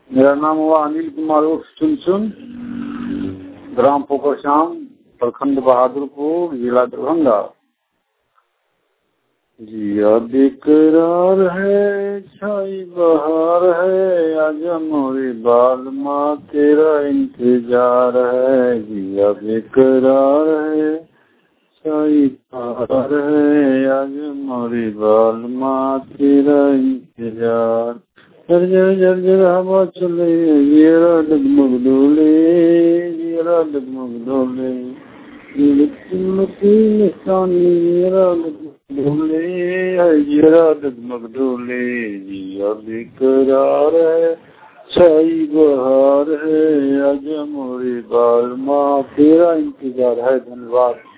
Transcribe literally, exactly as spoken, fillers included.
मेरा नाम हुआ अनिल कुमार उर्फ चुनचुन, ग्राम पोखरश्याम, प्रखंड बहादुरपुर, जिला दरभंगा। जिया बेकरार है, छाई बहार है, आजा मोरे बाल माँ तेरा इंतजार है। जिया बेकरार है, छाई बहार है, आजा मोरे बाल माँ तेरा इंतजार। जर जर जर जर हवा चले, येरा डगमग डोले, येरा डगमग डोले, निशानी येरा डगमग डोले, येरा डगमग डोले। जिया बेकरार है, छाई बहार है, आजा मोरे बाल माँ तेरा इंतजार है। धन्यवाद।